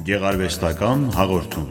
Գեղարվեստական հաղորդում։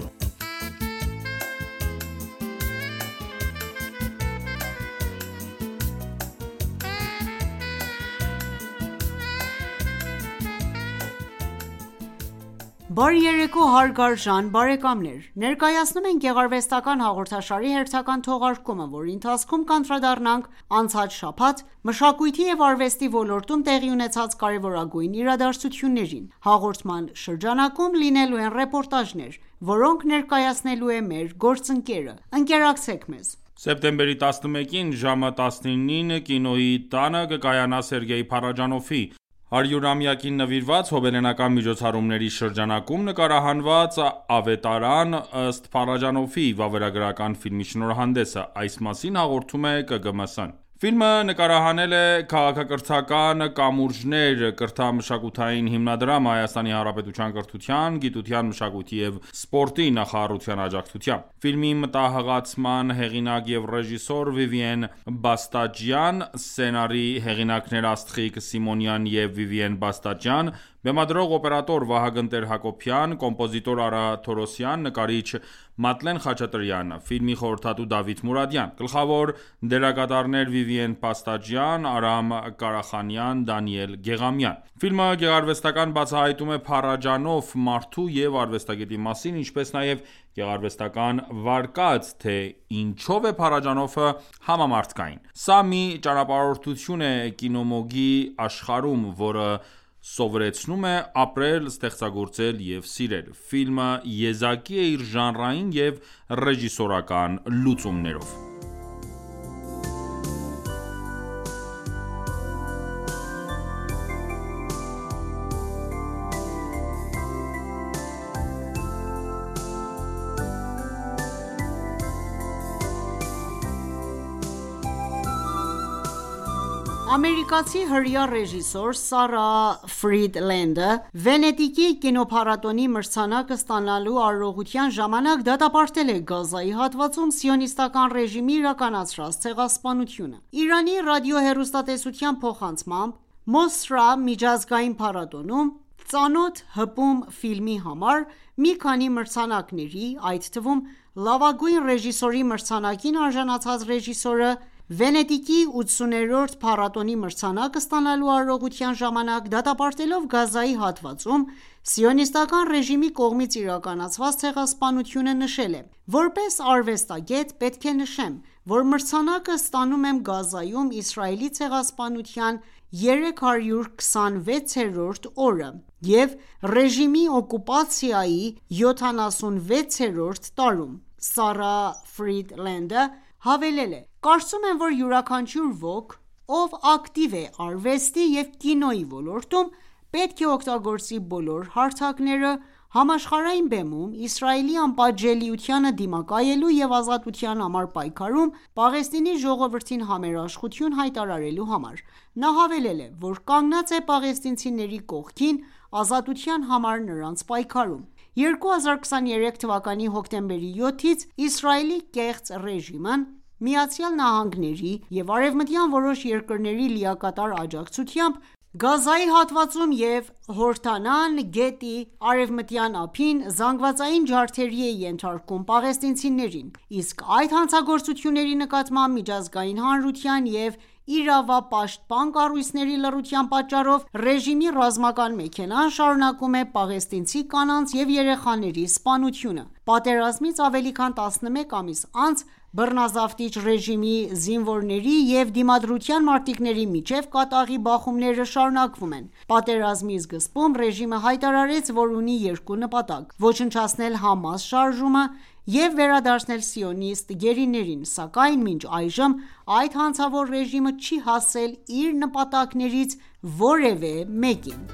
Բարի երեկո հարգարժան բարեկամներ: Ներկայացնում ենք գեղարվեստական հաղորդաշարի հերթական թողարկումը, որի ընթացքում կանդրադառնանք անցած շաբաթ մշակույթի և արվեստի ոլորտում տեղի ունեցած կարևորագույն իրադարձություններին: Հաղորդման շրջանակում լինելու են ռեպորտաժներ, որոնք ներկայացնելու է մեր գործընկերը: Ընկերակցեք մեզ: Սեպտեմբերի 11-ին ժամը 19-ին Կինոյի տանը կկայանա Սերգեյ Փարաջանովի 100-ամյակին նվիրված հոբելենական միջոցառումների շրջանակում նկարահանված «Ավետարան» ըստ Փարաջանովի վավերագրական ֆիլմի շնորհանդեսը: Այս մասին հաղորդում է ԿԳՄՍ-ն: Ֆիլմը նկարահանել է «Քաղաքակրթական կամուրջներ» կրթամշակութային հիմնադրամը ՀՀ կրթության, գիտության, մշակույթի և սպորտի նախարարության աջակցությամբ: Ֆիլմի մտահղացման հեղինակ և ռեժիսոր Վիվիեն Բաստաջյան, սցենարի հեղինակներ Աստղիկ Սիմոնյան և Վիվիեն Բաստաջյան, բեմադրող օպերատոր Վահագն Տեր-Հակոբյան, կոմպոզիտոր Արա Թորոսյան, նկարիչ Մատլեն Խաչատրյան, ֆիլմի խորհրդատու Դավիթ Մուրադյան, գլխավոր դերակատարներ Վիվիեն Բաստաջյան, Արամ Կարախանյան, Դանիել Գեղամյան: Ֆիլմը գեղարվեստական բացահայտում է Փարաջանով մարդու և արվեստագետի մասին, ինչպես նաև գեղարվեստական վարկած, թե ինչով է Փարաջանովը համամարդկային: Սա մի ճանապարհորդություն է կինոմոգի աշխարհում, որը սովորեցնում է ապրել, ստեղծագործել և սիրել: Ֆիլմը եզակի է իր ժանրային և ռեժիսորական լուծումներով: Ամերիկացի հրեա ռեժիսոր Սարա Ֆրիդլենդը Վենետիկի կինոփառատոնի մրցանակը ստանալու արարողության ժամանակ դատապարտել է Գազայի հատվածում սիոնիստական ռեժիմի իրականացրած ցեղասպանությունը: Իրանի ռադիոհեռուստատեսության փոխանցմամբ, Մոսրա միջազգային փառատոնում «Ծանոթ հպում» ֆիլմի համար մի քանի մրցանակների, այդ թվում լավագույն ռեժիսորի մրցանակին արժանացած ռեժիսորը Վենետիկի 80-րդ փառատոնի մրցանակը ստանալու արարողության ժամանակ դատապարտելով Գազայի հատվածում սիոնիստական ռեժիմի կողմից իրականացված ցեղասպանությունը նշել է. «Որպես արվեստագետ պետք է նշեմ, որ մրցանակը ստանում եմ Գազայում Իսրայելի ցեղասպանության 326-րդ օրը և ռեժիմի օկուպացիայի 76-րդ տարում»: Սարա Ֆրիդլենդը հավելել է. «Կարծում եմ, որ յուրաքանչյուր ոք, ով ակտիվ է արվեստի և կինոյի ոլորտում, պետք է օգտագործի բոլոր հարթակները համաշխարհային բեմում Իսրայելի անպատժելիությանը դիմակայելու և ազատության համար պայքարում Պաղեստինի ժողովրդին համերաշխություն հայտարարելու համար»: Նա հավելել է, որ կանգնած է պաղեստինցիների կողքին ազատության համար նրանց պայքարում: 2023 թվականի հոկտեմբերի 7-ից Իսրայելի կեղծ ռեժիմն ԱՄՆ-ի և արևմտյան որոշ երկրների լիակատար աջակցությամբ Գազայի հատվածում և Հորդանան գետի արևմտյան ափին զանգվածային ջարդերի է ենթարկում պաղեստինցիներին, իսկ այդ հանցագործությունների նկատմամբ միջազգային հանրության և իրավապաշտպան կառույցների լռության պատճառով ռեժիմի ռազմական մեքենան շարունակում է պաղեստինցի կանանց և երեխաների սպանությունը: Պատերազմից ավելի քան 11 ամիս անց բռնազավթիչ ռեժիմի զինվորների և Դիմադրության մարտիկների միջև կատաղի բախումները շարունակվում են: Պատերազմի սկզբում ռեժիմը հայտարարեց, որ ունի երկու նպատակ՝ ոչնչացնել ՀԱՄԱՍ շարժումը և վերադարձնել սիոնիստ գերիներին, սակայն մինչ այժմ այդ հանցավոր ռեժիմը չի հասել իր նպատակներից որևէ մեկին: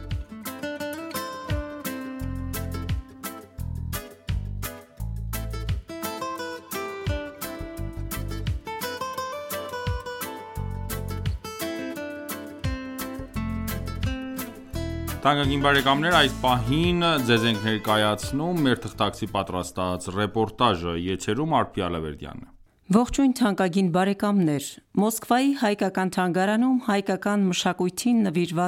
Այս պահին ձեզ ենք ներկայացնում մեր թղթակցի պատրաստած ռեպորտաժը: Եթերում Արգի Ալավերդյանն է: Ողջույն թանկագին բարեկամներ: Մոսկվայի հայկական թանգարանում հայկական մշակույթին նվիրված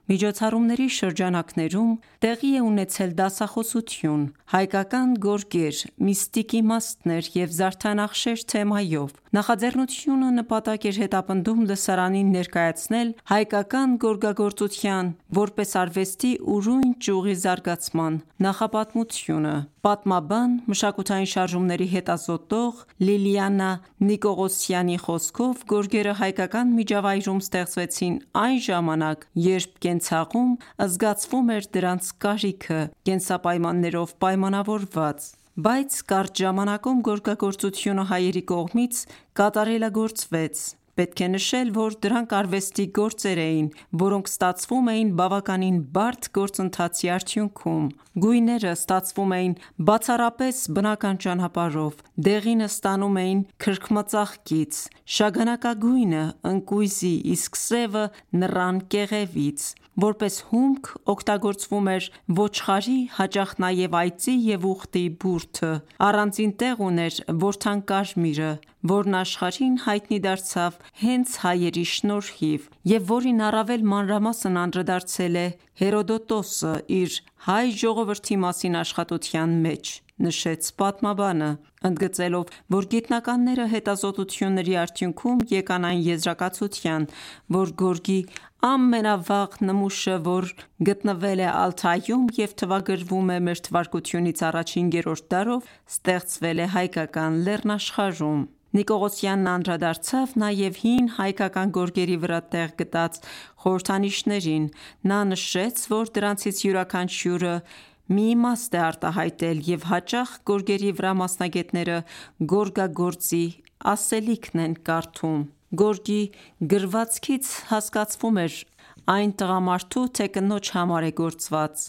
Միջոցառումների շրջանակներում տեղի է ունեցել դասախոսություն, հայկական գորգեր, միստիկ իմաստներ և զարդանախշեր թեմայով։ Նախաձեռնությունը նպատակ էր հետապնդում լսարանին ներկայացնել հայկական գորգագործության որպես արվեստի ուրույն ճյուղի զարգացման նախապատմությունը։ Պատմաբան, մշակութային շարժումների հետազոտող Լիլիանա Նիկողոսյանի խոսքով, գորգերը հայկական միջավայրում ստեղծվեցին այն ժամանակ, երբ կենցաղում զգացվում էր դրանց կարիքը, կենսապայմաններով պայմանավորված։ Բայց կարճ ժամանակում գորգագործությունը հայերի կողմից կատարելագործվեց։ Պետք է նշել, որ դրանք արվեստի գործեր էին, որոնք ստացվում էին բավականին բարդ գործընթացի արդյունքում։ Գույները ստացվում էին բացառապես բնական ճանապարհով, դեղինը ստանում էին քրքմծաղկից, շագանակագույնը՝ ընկույզի, իսկ սևը՝ նռան կեղևից։ Որպես հումք օգտագործվում էր ոչխարի, հաճախ նաև այծի և ուղտի բուրդը։ Առանձին տեղ ուներ որդան կարմիրը, որն աշխարհին հայտնի դարձավ հենց հայերի շնորհիվ, և որին առավել մանրամասն անդրադարձել է Հերոդոտոսը իր «Հայ ժողովրդի մասին» աշխատության մեջ, նշեց պատմաբանը, ընդգծելով, որ գիտնականները հետազոտությունների արդյունքում եկան այն եզրակացության, որ գորգի ամենավաղ նմուշը, որ գտնվել է Ալթայում և թվագրվում է մ.թ.ա. 5-րդ դարով, ստեղծվել է հայկական լեռնաշխարհում։ Նիկողոսյանն անդրադարձավ նաև հին հայկական գորգերի վրա տեղ գտած խորհրդանիշներին։ Նա նշեց, որ դրանցից յուրաքանչյուրը մի իմաստ է արտահայտել, և հաճախ գորգերի վրա մասնագետները գորգագործի ասելիքն են կարդում։ Գորգի գրվածքից հասկացվում էր այն տղամարդու, թե կնոջ համար է գործված։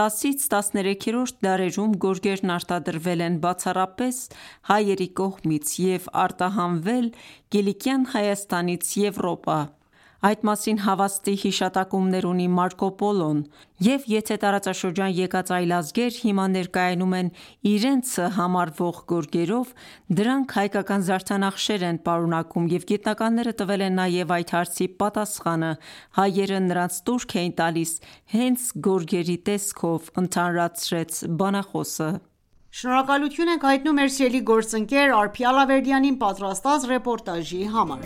10-13-րդ դարերում գորգերն արտադրվել են բացառապես հայերի կողմից և արտահանվել Կիլիկյան Հայաստանից Եվրոպա։ Այդ մասին հավաստի հիշատակումներ ունի Մարկո Պոլոն, և եթե տարածաշրջան եկած այլ ազգեր հիմա ներկայանում են իրենցը համարվող գորգերով, դրանք հայկական զարդանախշեր են պարունակում, և գիտնականները տվել են նաև այդ հարցի պատասխանը։ Հայերը նրանց տուրք էին տալիս հենց գորգերի տեսքով, ընդհանրացրեց բանախոսը։ Շնորհակալություն ենք հայտնում մեր սիրելի գործընկեր Արփի Ալավերդյանին պատրաստած ռեպորտաժի համար։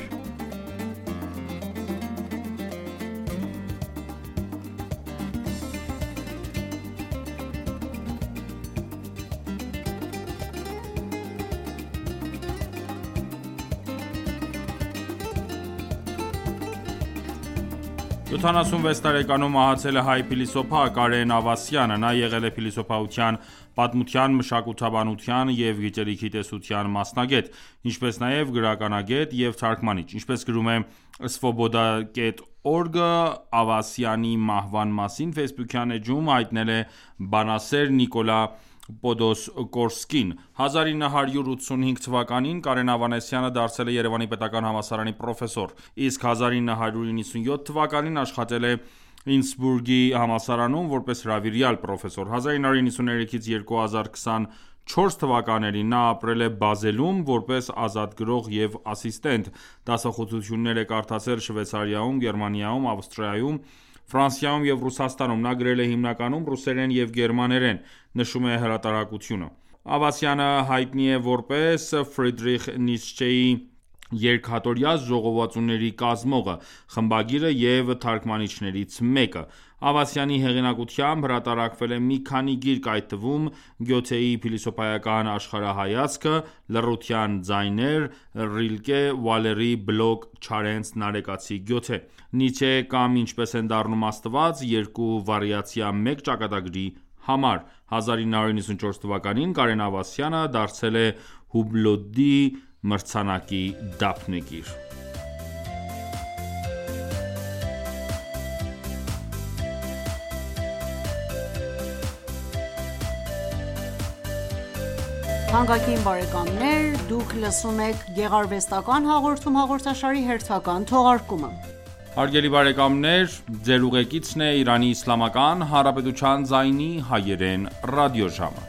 «76 տարեկանում մահացել է հայ փիլիսոփա Կարեն Ավասյանը։ Նա եղել է փիլիսոփայության, պատմության, մշակութաբանության և գիտելիքի տեսության մասնագետ, ինչպես նաև գրականագետ և թարգմանիչ։ Ինչպես գրում է Svoboda.org-ը, Ավասյանի մահվան մասին ֆեյսբուքյան էջում հայտնել է բանասեր Նիկոլա Պոդոսկորսկին։ 1985 թվականին Կարեն Ավանեսյանը դարձել է Երևանի պետական համալսարանի պրոֆեսոր, իսկ 1997 թվականին աշխատել է Ինսբուրգի համալսարանում որպես հրավիրյալ պրոֆեսոր։ 1993-ից 2024 թվականներին նա ապրել է Բազելում որպես ազատգրող և ասիստենտ։ Դասախոսություններ է կարդացել Շվեյցարիայում, Գերմանիայում, Ավստրիայում, Ֆրանսիայում և Ռուսաստանում։ Նա գրել է հիմնականում ռուսերեն և գերմաներեն, նշում է հրատարակությունը։ Ավասյանը հայտնի է որպես Ֆրիդրիխ Նիցշեի երկհատորյա ժողովածուների կազմողը, խմբագիրը և թարգմանիչներից մեկը։ Ավասյանի հեղինակությամբ հրատարակվել է մի քանի գիրք, այդ թվում Գյոթեի փիլիսոփայական աշխարհայացքը, Լռության ձայներ, Ռիլկե, Վալերի Բլոկ Չարենց Նարեկացի Գյոթե, Նիցշե կամ Ինչպես են դառնում Աստված, երկու վարիացիա մեկ ճակատագրի համար։ 1994 թվականին Կարեն Ավասյանը դարձել է Հուբլոդի մրցանակի դափնեկիր։ Թանկագին բարեկամներ, դուք լսում եք Գեղարվեստական հաղորդում հաղորդաշարի հերթական թողարկումը։ Հարգելի բարեկամներ, ձեր ուղեկիցն է Իրանի Իսլամական Հանրապետության ձայնի հայերեն ռադիոժամը։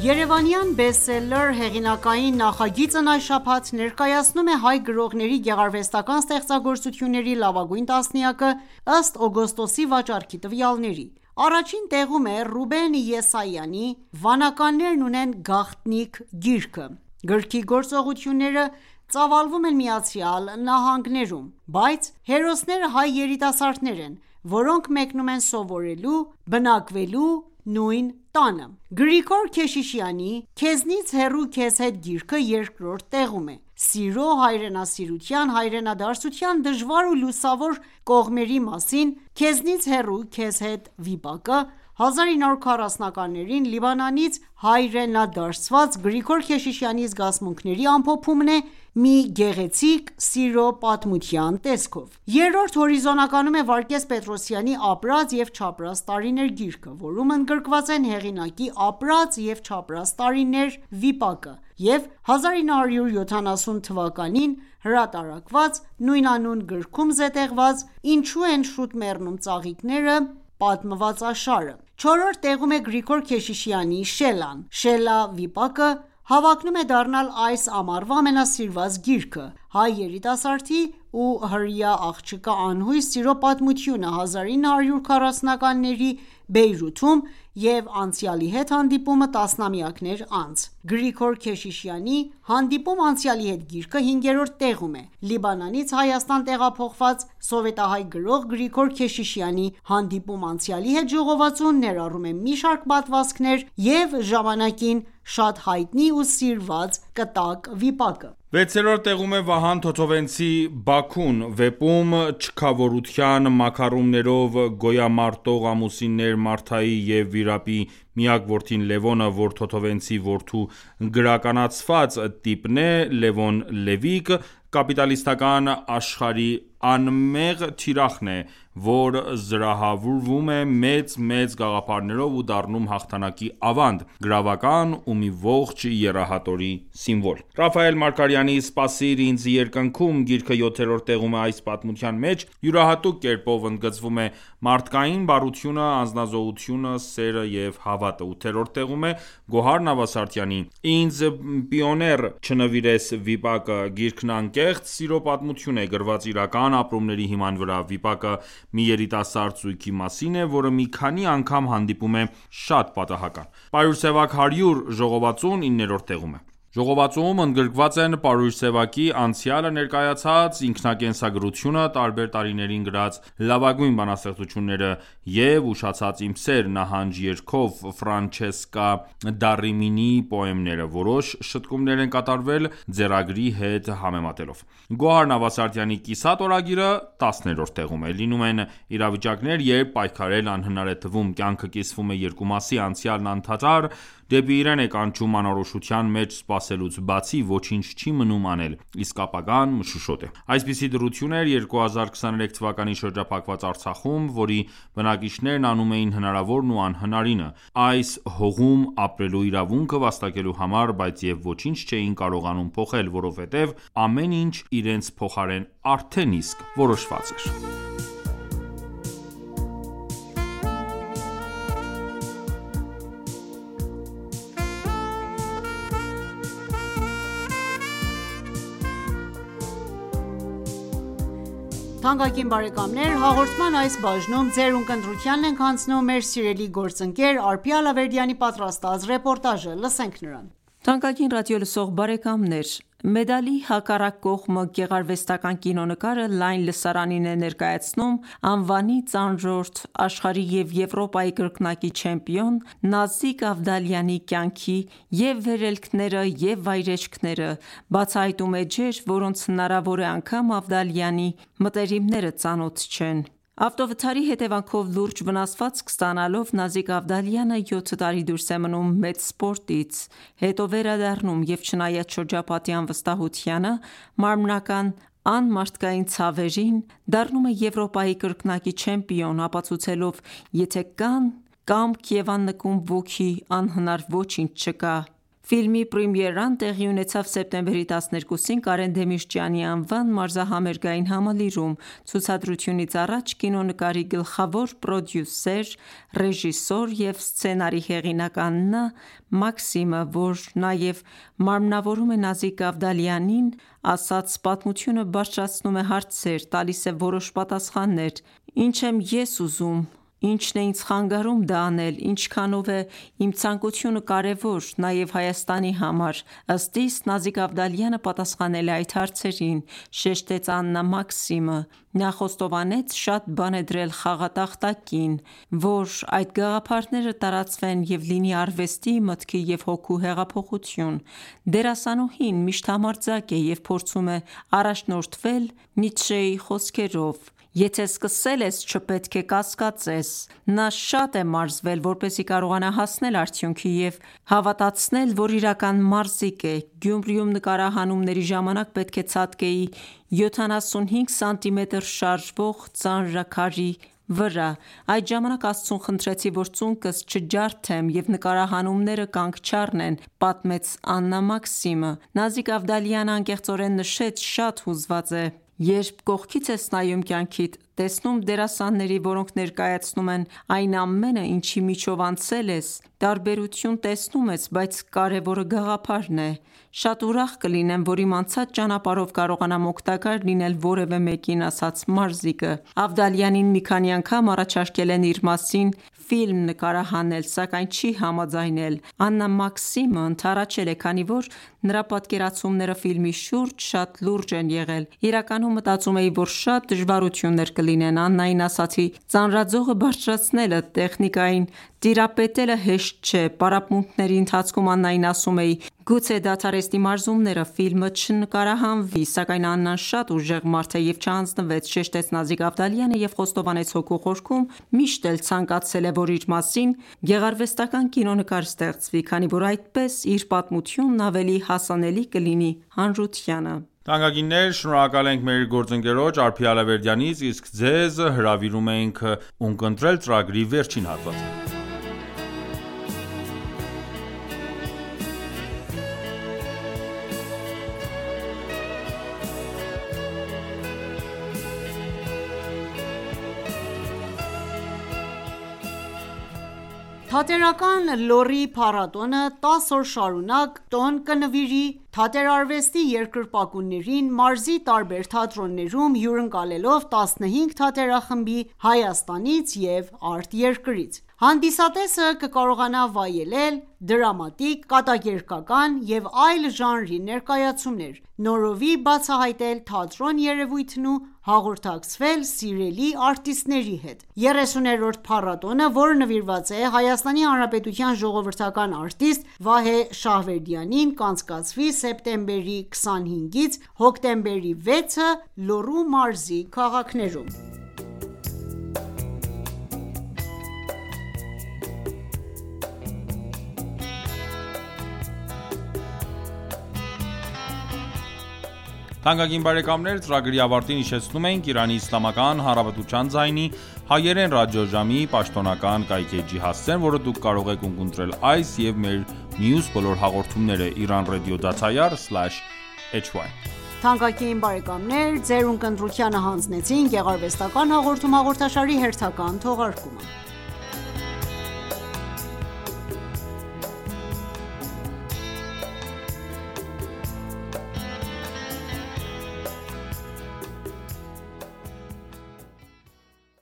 Երևանյան բեսթսելլեր հեղինակային նախագիծն այս շաբաթ ներկայացնում է հայ գրողների գեղարվեստական ստեղծագործությունների լավագույն տասնյակը ըստ օգոստոսի վաճառքի տվյալների: Առաջին տեղում է Ռուբեն Եսայանի «Վանականներն ունեն գաղտնիք» գիրքը: Գրքի գործողությունները ծավալվում են ԱՄՆ-ում, բայց հերոսները հայ երիտասարդներ են, որոնք մեկնում են սովորելու, բնակվելու նույն տանը: Գրիգոր Քեշիշյանի «Քեզնից հեռու քեզ հետ» գիրքը երկրորդ տեղում է: Սիրո, հայրենասիրության, հայրենադարձության դժվար ու լուսավոր կողմերի մասին «Քեզնից հեռու քեզ հետ» վիպակը 1940-ականներին Լիբանանից հայրենադարձված Գրիգոր Քեշիշյանի զգացմունքների ամփոփումն է մի գեղեցիկ սիրո պատմության տեսքով: Երրորդ հորիզոնականում է Վարդգես Պետրոսյանի «Ապրած և չապրած տարիներ» գիրքը, որում ընդգրկված են հեղինակի «Ապրած և չապրած տարիներ» վիպակը և 1970 թվականին հրատարակված նույնանուն գրքում զետեղված «Ինչու են շուտ մեռնում ծաղիկները» պատմվածաշարը: Չորրորդ տեղում է Գրիգոր Քեշիշյանի «Շելլան»: «Շելլա» վիպակը հավակնում է դառնալ այս ամառվա ամենասիրված գիրքը: Հայ երիտասարդի ու հրեա աղջկա անհույս սիրո պատմությունը 1940-ականների Բեյրութում և անցյալի հետ հանդիպումը տասնամյակներ անց: Գրիգոր Քեշիշյանի «Հանդիպում անցյալի հետ» գիրքը հինգերորդ տեղում է: Լիբանանից Հայաստան տեղափոխված սովետահայ գրող Գրիգոր Քեշիշյանի «Հանդիպում անցյալի հետ» ժողովածուն ներառում է մի շարք պատմվածքներ և ժամանակին շատ հայտնի ու սիրված «Կտակ» վիպակը: Վեցերորդ տեղում է Վահան Թոթովենցի «Բաքուն» վեպում չքավորության մաքարումներով գոյամարտող ամուսիններ Մարթայի և Վիրապի միակ որդին Լևոնը, որ Թոթովենցի որդու գրականացված տիպն է: Լևոն Լևիկ կապիտալիստական աշխարհի անմեղ թիրախն է, որ զրահավորվում է մեծ գաղափարներով ու դառնում հաղթանակի ավանդ, գրավական ու մի ողջ եռահատորի սիմվոլ: Ռաֆայել Մարգարյանի «Սպասիր ինձ» երկնքում գիրքը յոթերորդ տեղում է: Այս պատմության մեջ յուրահատուկ կերպով ընդգծվում է մարդկային բարությունը, անձնազոհությունը, սերը և հավատը: Ութերորդ տեղում է Գոհար Նավասարդյանի «Ինձ պիոներ չնվիրես» վիպակը: Գիրքն անկեղծ սիրո պատմություն է, գրված իրական ապրումների հիման վրա: Վիպակը մի երիտասարդ զույգի մասին է, որը մի քանի անգամ հանդիպում է շատ պատահական: Պարուրսևակ 100 ժողովածուն 9-րդ տեղում է: Ժողովածուում ընդգրկված են Պարուրսևակի անցյալը ներկայացած ինքնակենսագրությունը, տարբեր տարիներին գրած լավագույն բանաստեղծությունները և «Ուշացած իմ սեր» նահանջ երգով Ֆրանչեսկա Դարրիմինիի պոեմները: Որոշ շտկումներ են կատարվել ձեռագրի հետ համեմատելով: Գոհար Նավասարդյանի «Կիսատ» օրագիրը 10-րդ տեղում է: Լինում են իրավիճակներ, երբ պայքարել անհնար է թվում: Կյանքը կիսվում է երկու մասի: Անցյալն անդադար դեպի իրեն է կանչում: Անորոշության մեջ սպասելուց բացի ոչինչ չի մնում անել, իսկ ապագան մշուշոտ է: Այսպիսի դրություն էր 2023 թվականի շրջափակված Արցախում, որի բնակիչներն անում էին հնարավորն ու անհնարինը: Այս հողում ապրելու իրավունքը վաստակելու համար, բայց և ոչինչ չէին կարողանում փոխել, որովհետև ամեն ինչ իրենց փոխարեն արդեն իսկ որոշված էր: Հաղորդման այս բաժնում ձեր ունկնդրությանն ենք հանձնում մեր սիրելի գործընկեր Ալպի Ալավերդյանի պատրաստած ռեպորտաժը: Թանկագին ռադիոլսող բարեկամներ, «Մեդալի հակառակ կողմը» գեղարվեստական կինոնկարը լայն լսարանին է ներկայացնում անվանի ծանրորդ, աշխարհի և Եվրոպայի կրկնակի չեմպիոն Նազիկ Ավդալիանի կյանքի և՛ վերելքները և վայրէջքները, բացահայտում էջեր, որոնց հնարավոր է անգամ Ավդալիանի մտերիմները ծանոթ չեն: Ավտովթարի հետևանքով լուրջ վնասվածք ստանալով Նազիկ Ավդալիանը 7 տարի դուրս է մնում մեծ սպորտից, հետո վերադառնում և չնայած շրջապատի անվստահությանը, մարմնական անմարդկային ցավերին, դառնում է Եվրոպայի կրկնակի չեմպիոն, ապացուցելով եթե կան կամք և աննկուն ոգի, անհնար ոչինչ չկա: Ֆիլմի պրեմիերան տեղի ունեցավ սեպտեմբերի 12-ին Կարեն Դեմիրճյանի անվան մարզահամերգային համալիրում։ Ցուցադրությունից առաջ կինոնկարի գլխավոր պրոդյուսեր, ռեժիսոր և սցենարի հեղինակ Աննա Մաքսիմը, որ նաև մարմնավորում է Նազիկ Ավդալյանին, ասաց. «Պատմությունը բարձրացնում է հարցեր, տալիս է որոշ պատասխաններ։ Ինչ եմ ես ուզում, ինչն է ինձ խանգարում դա անել, ինչքանով է իմ ցանկությունը կարևոր, նաև Հայաստանի համար»։ Ըստ իս, Նազիկ Ավդալյանը պատասխանել է այդ հարցերին, շեշտեց Աննա Մաքսիմը։ Նա խոստովանեց շատ բան է դրել խաղատախտակին, որ այդ գաղափարները տարածվեն և լինի արվեստի, մտքի և հոգու հեղափոխություն։ Դերասանուհին միշտ համարձակ է և փորձում է առաջնորդվել Նիցշեի խոսքերով. «Եթե սկսել ես, չպետք է կասկածես»։ Նա շատ է մարզվել, որպեսզի կարողանա հասնել արդյունքի և հավատացնել, որ իրական մարզիկ է։ Գյումրիում նկարահանումների ժամանակ պետք է ցատկեի 75 սանտիմետր շարժվող ծանրաքարի վրա։ Այդ ժամանակ Աստծուն խնդրեցի, որ ծունկս չջարդեմ և նկարահանումները կանգ չառնեն, պատմեց Աննա Մաքսիմը։ Նազիկ Ավդալյանը անկեղծորեն նշեց. «Շատ հուզված է, երբ կողքից ես նայում կյանքիդ, տեսնում դերասանների, որոնք ներկայացնում են այն ամենը, ինչի միջով անցել ես, տարբերություն տեսնում ես, բայց կարևորը գաղափարն է։ Շատ ուրախ կլինեմ, որ իմ անցած ճանապարհով կարողանամ օգտակար լինել որևէ մեկին», ասաց մարզիկը։ Ավդալյանին մի քանի անգամ առաջարկել են իր մասին ֆիլմ նկարահանել, սակայն չի համաձայնել։ Աննա Մաքսիմը ընդառաջել է, քանի որ նրա պատկերացումները ֆիլմի շուրջ շատ լուրջ են եղել։ «Իրականում մտածում էի, որ շատ դժվարություններ կլինեն։ Աննային ասացի. ծանրաձողը բարձրացնելը, տեխնիկային տիրապետելը հեշտ չէ։ Պարապմունքների ընթացքում Աննային ասում էի. գուցե դադարեցնի մարզումները, ֆիլմը չնկարահանվի, սակայն Աննան շատ ուժեղ մարդ է և չհանձնվեց», շեշտեց Նազիկ Ավդալյանը և խոստովանեց հոգու խորքում միշտ էլ ցանկացել է, որ իր մասին գեղարվեստական կինոնկար ստեղծվի, քանի որ այդպես իր պատմությունն ավելի հասանելի կլինի հանրությանը։ Թանկագիններ, շնորհակալ ենք մեր գործընկերոջ Արփի Ալավերդյանից, իսկ ձեզ հրավիրում ենք ունկնդրել ծրագրի վերջին հատվածը։ Թատերական լոռի փառատոնը 10 օր շարունակ տոն կնվիրի թատերարվեստի երկրպագուներին մարզի տարբեր թատրոններում, հյուրընկալելով 15 թատերախմբի Հայաստանից և արտերկրից։ Հանդիսատեսը կկարողանա վայելել դրամատիկ, կատակերգական և այլ ժանրի ներկայացումներ, նորովի բացահայտել թատրոն երևույթն ու հաղորդակցվել սիրելի արտիստների հետ։ 30-րդ փառատոնը, որը նվիրված է Հայաստանի Հանրապետության ժողովրդական արտիստ Վահե Շահվերդյանին, կանցկացվի սեպտեմբերի 25-ից հոկտեմբերի 6-ը Լոռու մարզի քաղաքներում։ Թանկագին բարեկամներ, ծրագրի ավարտին հիշեցնում ենք Իրանի Իսլամական Հանրապետության ձայնի հայերեն ռադիոժամի պաշտոնական կայքէջի հասցեն, որը դուք կարող եք ունկնդրել այս և մեր մյուս բոլոր հաղորդումները iranradio.ir/hy։ Թանկագին բարեկամներ, ձեր ունկնդրությանը հանձնեցին գեղարվեստական հաղորդում հաղորդաշարի հերթական թողարկումը։